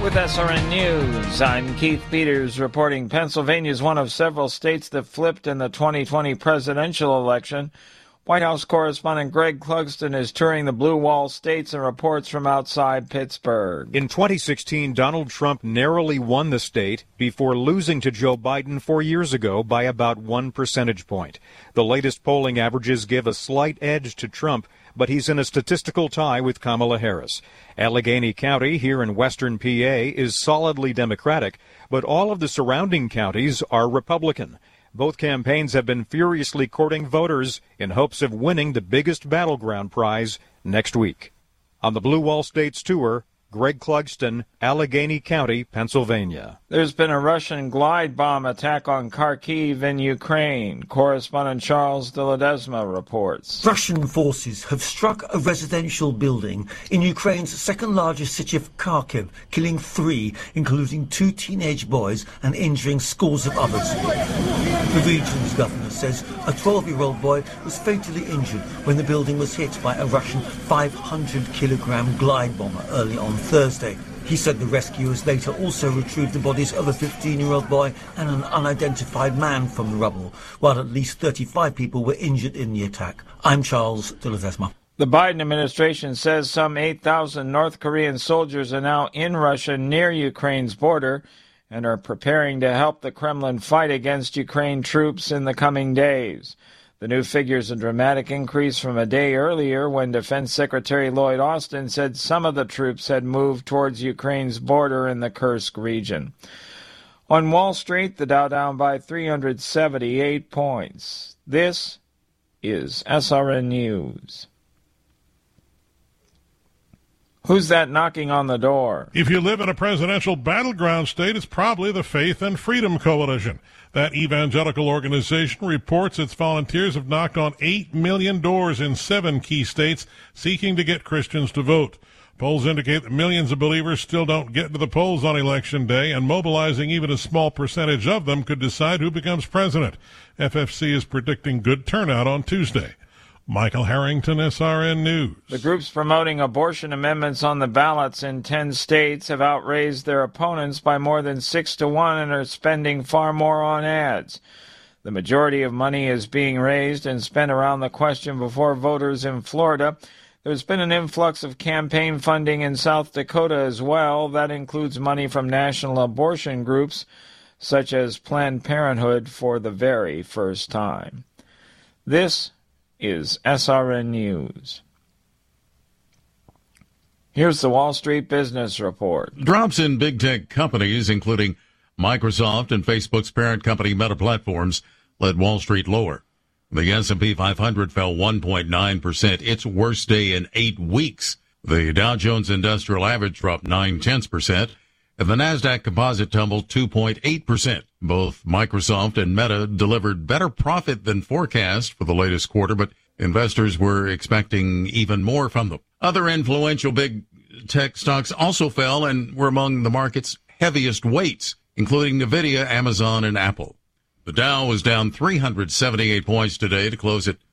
With SRN News, I'm Keith Peters reporting Pennsylvania is one of several states that flipped in the 2020 presidential election. White House correspondent Greg Clugston is touring the Blue Wall states and reports from outside Pittsburgh. In 2016, Donald Trump narrowly won the state before losing to Joe Biden 4 years ago by about 1 percentage point. The latest polling averages give a slight edge to Trump, but he's in a statistical tie with Kamala Harris. Allegheny County here in western PA is solidly Democratic, but all of the surrounding counties are Republican. Both campaigns have been furiously courting voters in hopes of winning the biggest battleground prize next week. On the Blue Wall States tour, Greg Clugston, Allegheny County, Pennsylvania. There's been a Russian glide bomb attack on Kharkiv in Ukraine. Correspondent Charles de Ledesma reports. Russian forces have struck a residential building in Ukraine's second-largest city of Kharkiv, killing 3, including 2 teenage boys, and injuring scores of others. The region's governor says a 12-year-old boy was fatally injured when the building was hit by a Russian 500-kilogram glide bomber early on Thursday. He said the rescuers later also retrieved the bodies of a 15-year-old boy and an unidentified man from the rubble, while at least 35 people were injured in the attack. I'm Charles de Ledesma. The Biden administration says some 8,000 North Korean soldiers are now in Russia near Ukraine's border and are preparing to help the Kremlin fight against Ukraine troops in the coming days. The new figure is a dramatic increase from a day earlier when Defense Secretary Lloyd Austin said some of the troops had moved towards Ukraine's border in the Kursk region. On Wall Street, the Dow down by 378 points. This is SRN News. Who's that knocking on the door? If you live in a presidential battleground state, it's probably the Faith and Freedom Coalition. That evangelical organization reports its volunteers have knocked on 8 million doors in 7 key states seeking to get Christians to vote. Polls indicate that millions of believers still don't get to the polls on Election Day, and mobilizing even a small percentage of them could decide who becomes president. FFC is predicting good turnout on Tuesday. Michael Harrington, SRN News. The groups promoting abortion amendments on the ballots in 10 states have outraised their opponents by more than 6-1 and are spending far more on ads. The majority of money is being raised and spent around the question before voters in Florida. There's been an influx of campaign funding in South Dakota as well. That includes money from national abortion groups such as Planned Parenthood for the very first time. This is SRN News. Here's the Wall Street Business Report. Drops in big tech companies, including Microsoft and Facebook's parent company Meta Platforms, led Wall Street lower. The S&P 500 fell 1.9%, its worst day in 8 weeks. The Dow Jones Industrial Average dropped 0.9%, and the Nasdaq Composite tumbled 2.8%. Both Microsoft and Meta delivered better profit than forecast for the latest quarter, but investors were expecting even more from them. Other influential big tech stocks also fell and were among the market's heaviest weights, including NVIDIA, Amazon, and Apple. The Dow was down 378 points today to close at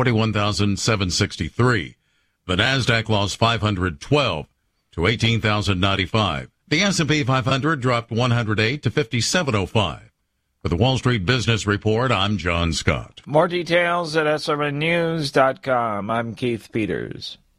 41,763. The Nasdaq lost 512 to 18,095. The S&P 500 dropped 108 to 5705. For the Wall Street Business Report, I'm John Scott. More details at srnnews.com. I'm Keith Peters.